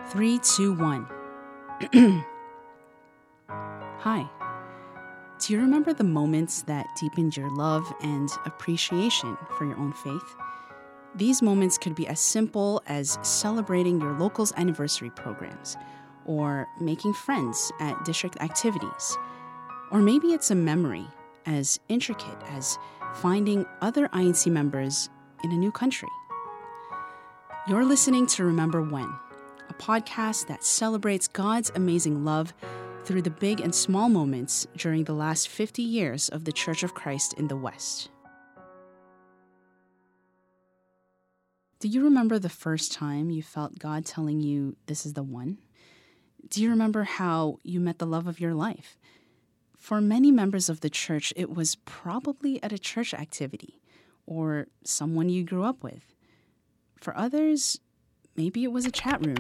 Three, two, one. Hi. Do you remember the moments that deepened your love and appreciation for your own faith? These moments could be as simple as celebrating your local's anniversary programs, or making friends at district activities. Or maybe it's a memory as intricate as finding other INC members in a new country. You're listening to Remember When, a podcast that celebrates God's amazing love through the big and small moments during the last 50 years of the Church of Christ in the West. Do you remember the first time you felt God telling you this is the one? Do you remember how you met the love of your life? For many members of the church, it was probably at a church activity or someone you grew up with. For others, maybe it was a chat room.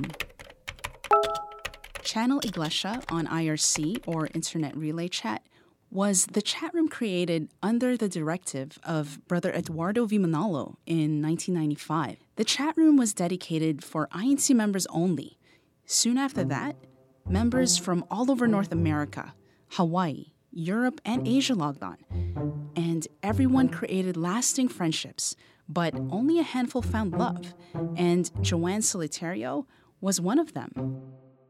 Channel Iglesia on IRC, or Internet Relay Chat, was the chat room created under the directive of Brother Eduardo V. Manalo in 1995. The chat room was dedicated for INC members only. Soon after that, members from all over North America, Hawaii, Europe, and Asia logged on. And everyone created lasting friendships, but only a handful found love, and Joanne Solitario was one of them.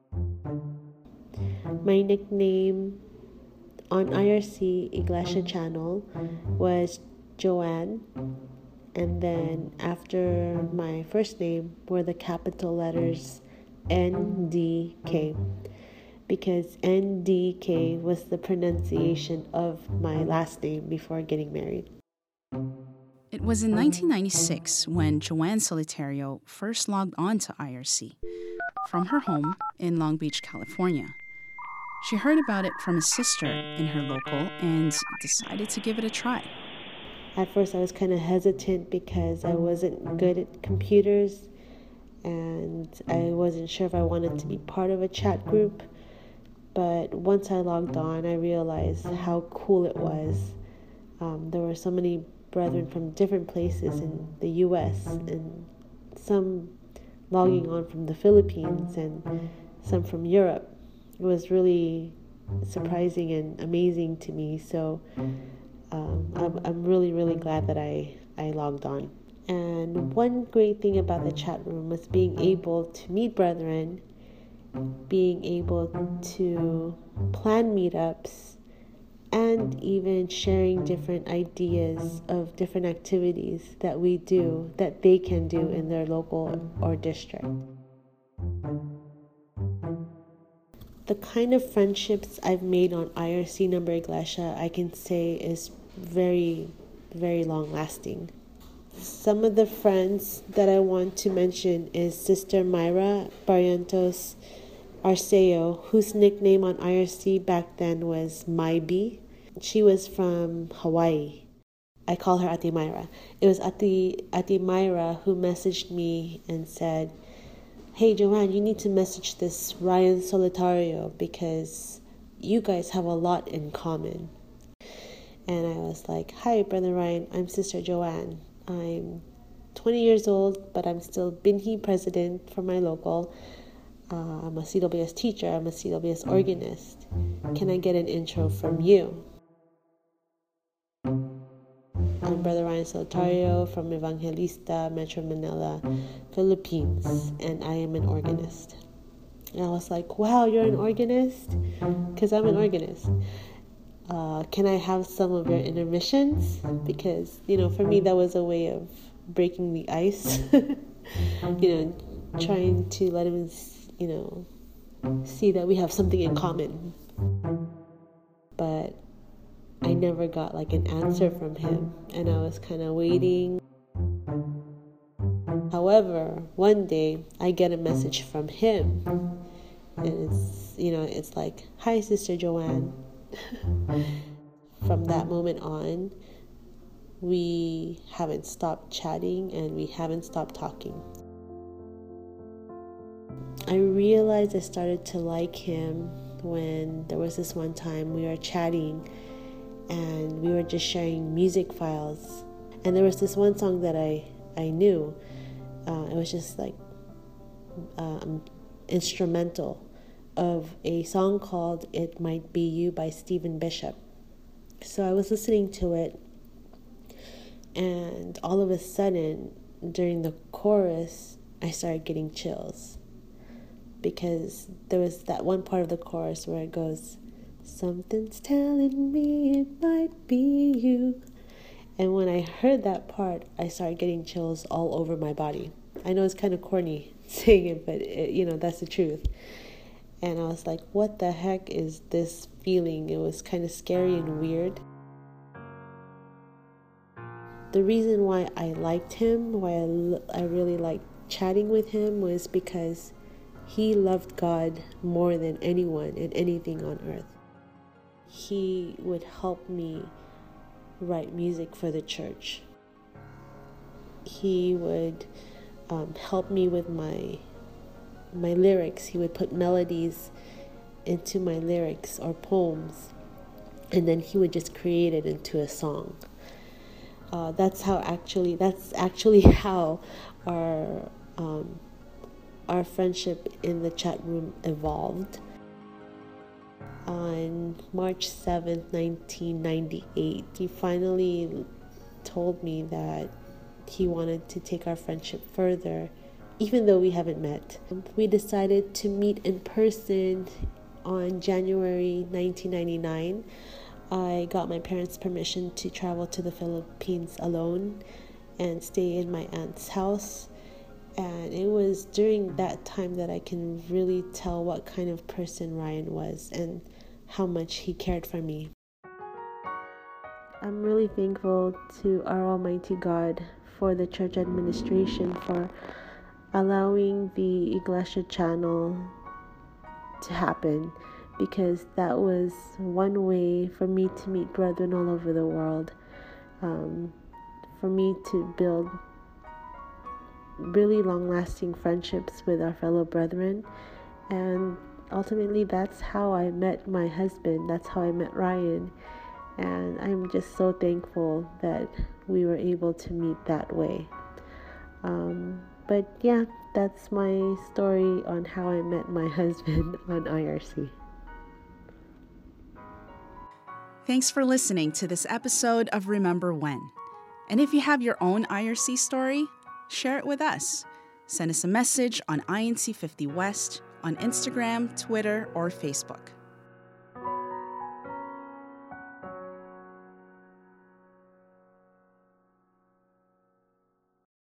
My nickname on IRC Iglesia channel was Joanne, and then after my first name were the capital letters NDK, because NDK was the pronunciation of my last name before getting married. It was in 1996 when Joanne Solitario first logged on to IRC from her home in Long Beach, California. She heard about it from a sister in her local and decided to give it a try. At first I was kind of hesitant because I wasn't good at computers and I wasn't sure if I wanted to be part of a chat group. But once I logged on, I realized how cool it was. There were so many brethren from different places in the U.S. and some logging on from the Philippines and some from Europe. It was really surprising and amazing to me. So I'm really, really glad that I logged on. And one great thing about the chat room was being able to meet brethren, being able to plan meetups, and even sharing different ideas of different activities that we do that they can do in their local or district. The kind of friendships I've made on IRC Number Iglesia, I can say is very, very long lasting. Some of the friends that I want to mention is Sister Myra Barrientos Arceo, whose nickname on IRC back then was Mybi. She was from Hawaii. I call her Ate Myra. It was Ate Myra who messaged me and said, "Hey Joanne, you need to message this Ryan Solitario because you guys have a lot in common." And I was like, "Hi Brother Ryan, I'm Sister Joanne. I'm 20 years old, but I'm still Binhi president for my local. I'm a CWS teacher, I'm a CWS organist. Can I get an intro from you? I'm Brother Ryan Solitario from Evangelista, Metro Manila, Philippines, and I am an organist." And I was like, "Wow, you're an organist?" Because I'm an organist. Can I have some of your intermissions? Because, for me, that was a way of breaking the ice. Trying to let him, see that we have something in common. But I never got an answer from him, and I was kind of waiting. However, one day I get a message from him, and it's like, "Hi, Sister Joanne." From that moment on, we haven't stopped chatting and we haven't stopped talking. I realized I started to like him when there was this one time we were chatting and we were just sharing music files. And there was this one song that I knew. It was just instrumental of a song called It Might Be You by Stephen Bishop. So I was listening to it, and all of a sudden, during the chorus, I started getting chills. Because there was that one part of the chorus where it goes, something's telling me it might be you. And when I heard that part, I started getting chills all over my body. I know it's kind of corny saying it, but that's the truth. And I was like, what the heck is this feeling? It was kind of scary and weird. The reason why I liked him, why I really liked chatting with him, was because he loved God more than anyone and anything on earth. He would help me write music for the church. He would help me with my lyrics. He would put melodies into my lyrics or poems, and then he would just create it into a song. That's actually how our friendship in the chat room evolved. On March 7th, 1998, he finally told me that he wanted to take our friendship further, even though we haven't met. We decided to meet in person on January 1999. I got my parents' permission to travel to the Philippines alone and stay in my aunt's house. And it was during that time that I can really tell what kind of person Ryan was and how much he cared for me. I'm really thankful to our Almighty God for the church administration for allowing the Iglesia channel to happen, because that was one way for me to meet brethren all over the world, for me to build really long-lasting friendships with our fellow brethren. And ultimately, that's how I met my husband. That's how I met Ryan. And I'm just so thankful that we were able to meet that way. But yeah, that's my story on how I met my husband on IRC. Thanks for listening to this episode of Remember When. And if you have your own IRC story, share it with us. Send us a message on INC50 West on Instagram, Twitter, or Facebook.